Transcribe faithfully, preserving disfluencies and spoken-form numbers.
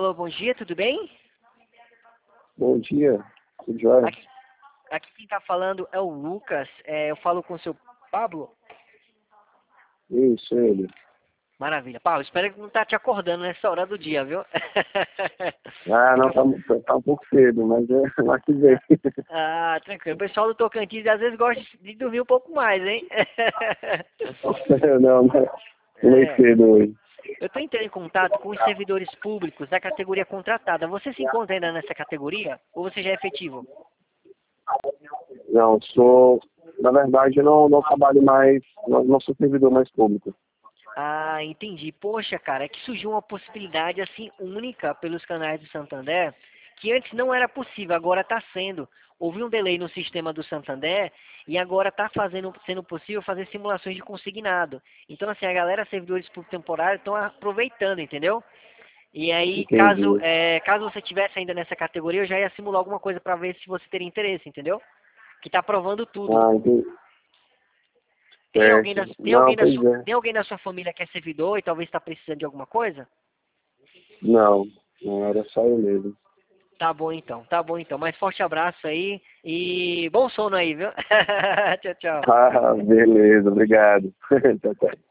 Alô, bom dia, tudo bem? Bom dia, tudo jóia? Aqui, aqui quem tá falando é o Lucas, é, eu falo com o seu Pablo. Isso, ele. Maravilha. Pablo, espero que não tá te acordando nessa hora do dia, viu? Ah, É que não, eu tá, vou- tá tá um pouco cedo, mas é lá que vem. Ah, tranquilo. O pessoal do Tocantins às vezes gosta de dormir um pouco mais, hein? Não, não, não é É. cedo hoje. Eu estou entrando em contato com os servidores públicos da categoria contratada. Você se encontra ainda nessa categoria ou você já é efetivo? Não, sou, na verdade, eu não, não trabalho mais, não, não sou servidor mais público. Ah, entendi. Poxa, cara, é que surgiu uma possibilidade assim única pelos canais do Santander, que antes não era possível, agora está sendo. Houve um delay no sistema do Santander e agora está fazendo, sendo possível fazer simulações de consignado. Então, assim, a galera, servidores públicos temporários, estão aproveitando, entendeu? E aí, caso, Entendi. é, caso você tivesse ainda nessa categoria, eu já ia simular alguma coisa para ver se você teria interesse, entendeu? Que está provando tudo. Ah, entendi. Tem alguém Certo. da, tem Não, alguém da pois sua, é. tem alguém da sua família que é servidor e talvez está precisando de alguma coisa? Não, não era só eu mesmo. Tá bom então, tá bom então. Mas forte abraço aí e bom sono aí, viu? Tchau, tchau. Ah, beleza, obrigado. Tchau, tchau.